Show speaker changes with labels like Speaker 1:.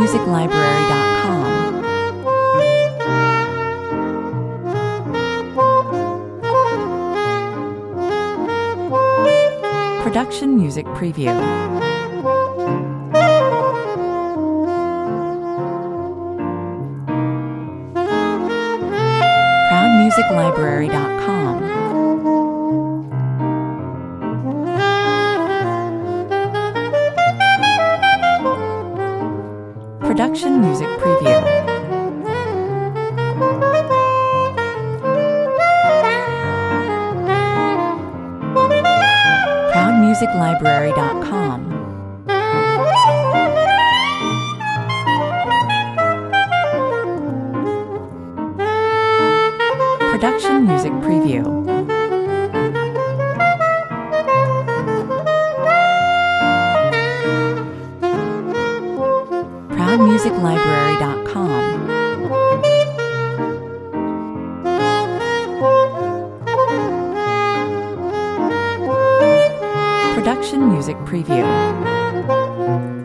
Speaker 1: ProudMusicLibrary.com. Production Music Preview. ProudMusicLibrary.com. Production Music Preview. ProudMusicLibrary.com. Production Music Preview. ProudMusicLibrary.com. Production Music Preview.